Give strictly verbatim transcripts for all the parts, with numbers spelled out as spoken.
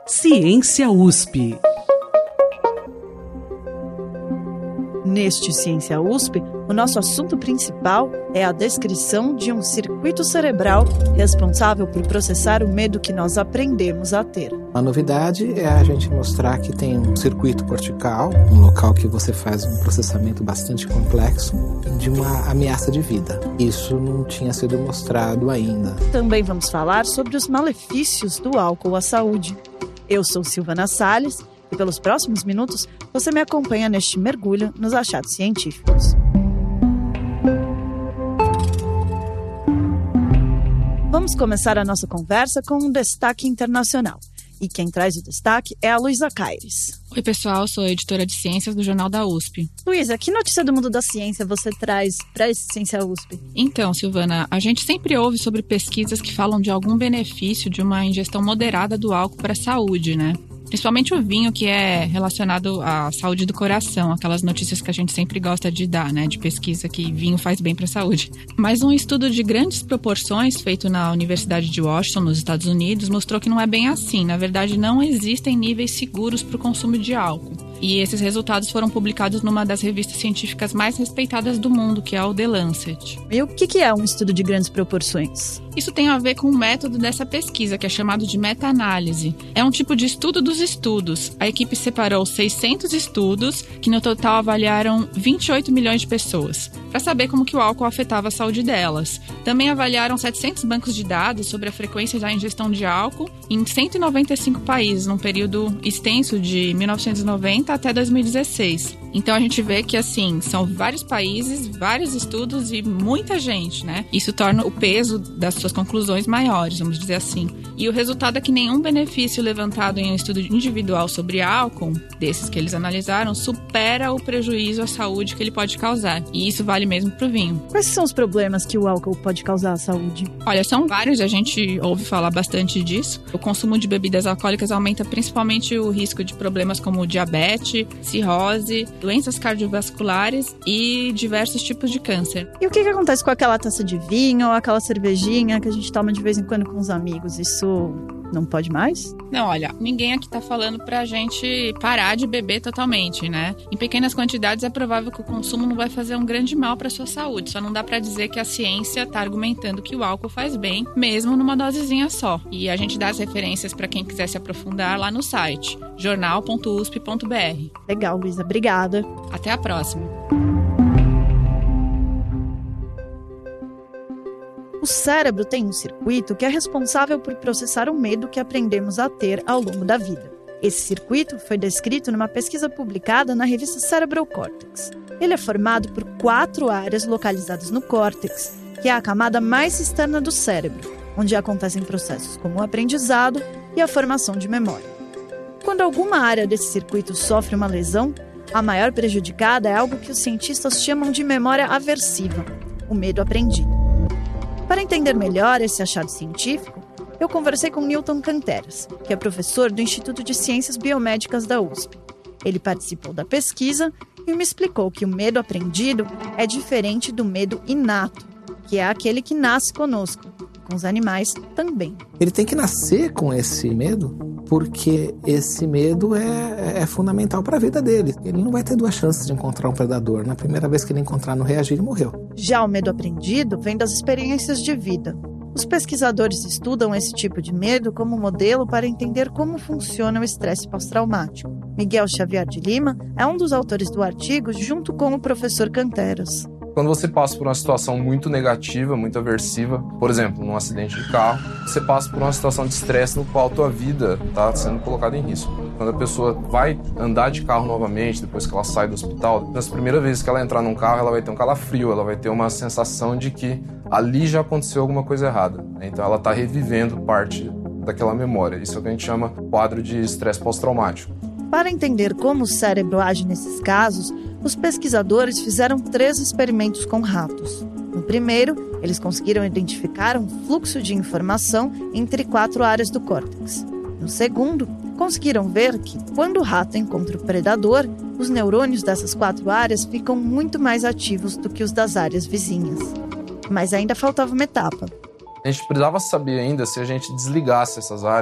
Ciência U S P. Neste Ciência U S P, o nosso assunto principal é a descrição de um circuito cerebral responsável por processar o medo que nós aprendemos a ter. A novidade é a gente mostrar que tem um circuito cortical, um local que você faz um processamento bastante complexo de uma ameaça de vida. Isso não tinha sido mostrado ainda. Também vamos falar sobre os malefícios do álcool à saúde. Eu sou Silvana Salles e pelos próximos minutos você me acompanha neste mergulho nos achados científicos. Vamos começar a nossa conversa com um destaque internacional. E quem traz o destaque é a Luísa Caires. Oi, pessoal, sou editora de ciências do Jornal da U S P. Luísa, que notícia do mundo da ciência você traz para esse Ciência U S P? Então, Silvana, a gente sempre ouve sobre pesquisas que falam de algum benefício de uma ingestão moderada do álcool para a saúde, né? Principalmente o vinho, que é relacionado à saúde do coração, aquelas notícias que a gente sempre gosta de dar, né, de pesquisa que vinho faz bem para a saúde. Mas um estudo de grandes proporções feito na Universidade de Washington, nos Estados Unidos, mostrou que não é bem assim. Na verdade, não existem níveis seguros para o consumo de álcool. E esses resultados foram publicados numa das revistas científicas mais respeitadas do mundo, que é o The Lancet. E o que é um estudo de grandes proporções? Isso tem a ver com o método dessa pesquisa, que é chamado de meta-análise. É um tipo de estudo dos estudos. A equipe separou seiscentos estudos, que no total avaliaram vinte e oito milhões de pessoas, para saber como que o álcool afetava a saúde delas. Também avaliaram setecentos bancos de dados sobre a frequência da ingestão de álcool em cento e noventa e cinco países, num período extenso de mil novecentos e noventa até dois mil e dezesseis. Então a gente vê que, assim, são vários países, vários estudos e muita gente, né? Isso torna o peso das suas conclusões maiores, vamos dizer assim. E o resultado é que nenhum benefício levantado em um estudo individual sobre álcool, desses que eles analisaram, supera o prejuízo à saúde que ele pode causar. E isso vale mesmo para o vinho. Quais são os problemas que o álcool pode causar à saúde? Olha, são vários, a gente ouve falar bastante disso. O consumo de bebidas alcoólicas aumenta principalmente o risco de problemas como diabetes, cirrose, doenças cardiovasculares e diversos tipos de câncer. E o que, que acontece com aquela taça de vinho ou aquela cervejinha que a gente toma de vez em quando com os amigos? Isso não pode mais? Não, olha, ninguém aqui tá falando pra gente parar de beber totalmente, né? Em pequenas quantidades é provável que o consumo não vai fazer um grande mal pra sua saúde, só não dá pra dizer que a ciência tá argumentando que o álcool faz bem, mesmo numa dosezinha só. E a gente dá as referências pra quem quiser se aprofundar lá no site, jornal ponto u s p ponto b r. Legal, Luísa, obrigada. Até a próxima. O cérebro tem um circuito que é responsável por processar o medo que aprendemos a ter ao longo da vida. Esse circuito foi descrito numa pesquisa publicada na revista Cerebral Cortex. Ele é formado por quatro áreas localizadas no córtex, que é a camada mais externa do cérebro, onde acontecem processos como o aprendizado e a formação de memória. Quando alguma área desse circuito sofre uma lesão, a maior prejudicada é algo que os cientistas chamam de memória aversiva, o medo aprendido. Para entender melhor esse achado científico, eu conversei com Newton Canteras, que é professor do Instituto de Ciências Biomédicas da U S P. Ele participou da pesquisa e me explicou que o medo aprendido é diferente do medo inato, que é aquele que nasce conosco, com os animais também. Ele tem que nascer com esse medo, porque esse medo é, é fundamental para a vida dele. Ele não vai ter duas chances de encontrar um predador. Na primeira vez que ele encontrar, não reagir, ele morreu. Já o medo aprendido vem das experiências de vida. Os pesquisadores estudam esse tipo de medo como modelo para entender como funciona o estresse pós-traumático. Miguel Xavier de Lima é um dos autores do artigo junto com o professor Canteras. Quando você passa por uma situação muito negativa, muito aversiva, por exemplo, num acidente de carro, você passa por uma situação de estresse no qual a tua vida está sendo colocada em risco. Quando a pessoa vai andar de carro novamente, depois que ela sai do hospital, nas primeiras vezes que ela entrar num carro, ela vai ter um calafrio, ela vai ter uma sensação de que ali já aconteceu alguma coisa errada. Então ela está revivendo parte daquela memória. Isso é o que a gente chama quadro de estresse pós-traumático. Para entender como o cérebro age nesses casos, os pesquisadores fizeram três experimentos com ratos. No primeiro, eles conseguiram identificar um fluxo de informação entre quatro áreas do córtex. No segundo, conseguiram ver que, quando o rato encontra o predador, os neurônios dessas quatro áreas ficam muito mais ativos do que os das áreas vizinhas. Mas ainda faltava uma etapa. A gente precisava saber ainda se a gente desligasse essas áreas,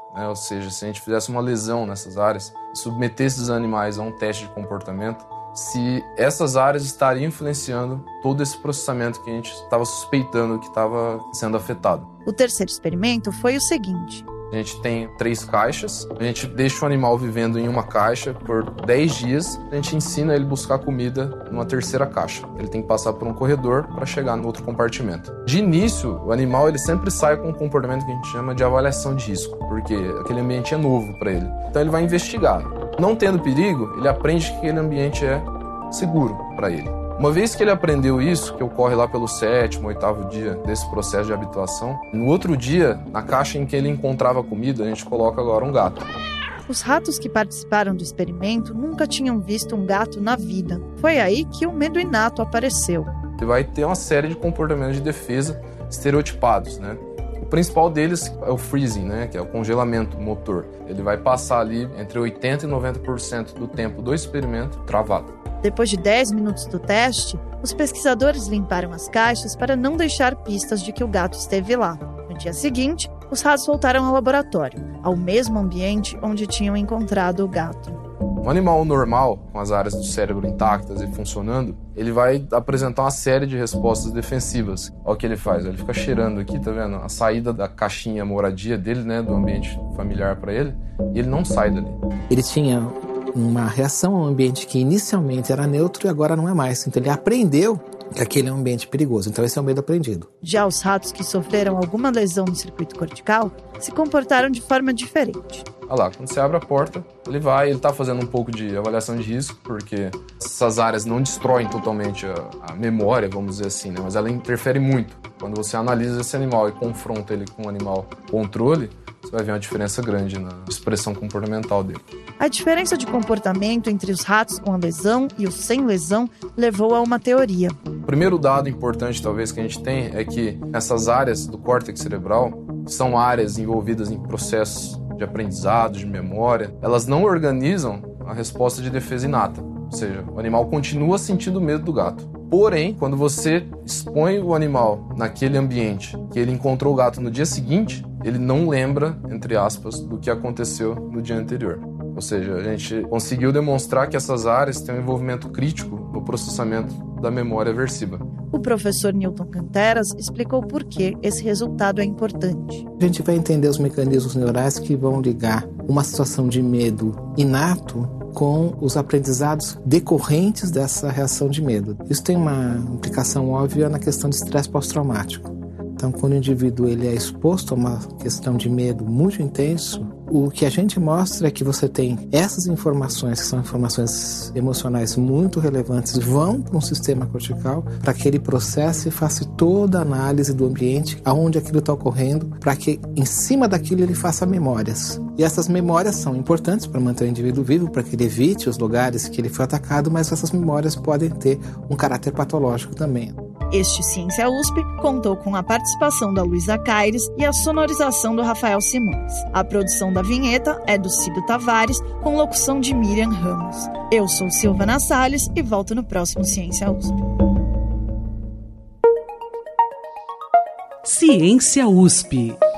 né? Ou seja, se a gente fizesse uma lesão nessas áreas, submetesse os animais a um teste de comportamento, se essas áreas estariam influenciando todo esse processamento que a gente estava suspeitando que estava sendo afetado. O terceiro experimento foi o seguinte. A gente tem três caixas, a gente deixa o animal vivendo em uma caixa por dez dias, a gente ensina ele a buscar comida numa terceira caixa. Ele tem que passar por um corredor para chegar no outro compartimento. De início, o animal ele sempre sai com um comportamento que a gente chama de avaliação de risco, porque aquele ambiente é novo para ele. Então ele vai investigar. Não tendo perigo, ele aprende que aquele ambiente é seguro para ele. Uma vez que ele aprendeu isso, que ocorre lá pelo sétimo, oitavo dia desse processo de habituação, no outro dia, na caixa em que ele encontrava comida, a gente coloca agora um gato. Os ratos que participaram do experimento nunca tinham visto um gato na vida. Foi aí que o medo inato apareceu. Ele vai ter uma série de comportamentos de defesa estereotipados, né? O principal deles é o freezing, né? Que é o congelamento motor. Ele vai passar ali entre oitenta e noventa por cento do tempo do experimento travado. Depois de dez minutos do teste, os pesquisadores limparam as caixas para não deixar pistas de que o gato esteve lá. No dia seguinte, os ratos voltaram ao laboratório, ao mesmo ambiente onde tinham encontrado o gato. Um animal normal, com as áreas do cérebro intactas e funcionando, ele vai apresentar uma série de respostas defensivas. Olha o que ele faz, ele fica cheirando aqui, tá vendo? A saída da caixinha moradia dele, né, do ambiente familiar para ele, e ele não sai dali. Ele tinha uma reação ao ambiente que inicialmente era neutro e agora não é mais. Então ele aprendeu que aquele é um ambiente perigoso. Então esse é o medo aprendido. Já os ratos que sofreram alguma lesão no circuito cortical se comportaram de forma diferente. Olha lá, quando você abre a porta, ele vai, ele está fazendo um pouco de avaliação de risco, porque essas áreas não destroem totalmente a, a memória, vamos dizer assim, né? Mas ela interfere muito. Quando você analisa esse animal e confronta ele com um animal controle, você vai ver uma diferença grande na expressão comportamental dele. A diferença de comportamento entre os ratos com a lesão e os sem lesão levou a uma teoria. O primeiro dado importante, talvez, que a gente tem é que essas áreas do córtex cerebral são áreas envolvidas em processos de aprendizado, de memória. Elas não organizam a resposta de defesa inata. Ou seja, o animal continua sentindo medo do gato. Porém, quando você expõe o animal naquele ambiente que ele encontrou o gato no dia seguinte, ele não lembra, entre aspas, do que aconteceu no dia anterior. Ou seja, a gente conseguiu demonstrar que essas áreas têm um envolvimento crítico no processamento da memória aversiva. O professor Newton Canteras explicou por que esse resultado é importante. A gente vai entender os mecanismos neurais que vão ligar uma situação de medo inato com os aprendizados decorrentes dessa reação de medo. Isso tem uma implicação óbvia na questão de estresse pós-traumático. Então, quando o indivíduo ele é exposto a uma questão de medo muito intenso, o que a gente mostra é que você tem essas informações, que são informações emocionais muito relevantes, vão para um sistema cortical para que ele processe e faça toda a análise do ambiente, aonde aquilo está ocorrendo, para que em cima daquilo ele faça memórias. E essas memórias são importantes para manter o indivíduo vivo, para que ele evite os lugares que ele foi atacado, mas essas memórias podem ter um caráter patológico também. Este Ciência U S P contou com a participação da Luísa Caires e a sonorização do Rafael Simões. A produção da vinheta é do Cido Tavares, com locução de Miriam Ramos. Eu sou Silvana Salles e volto no próximo Ciência U S P. Ciência U S P.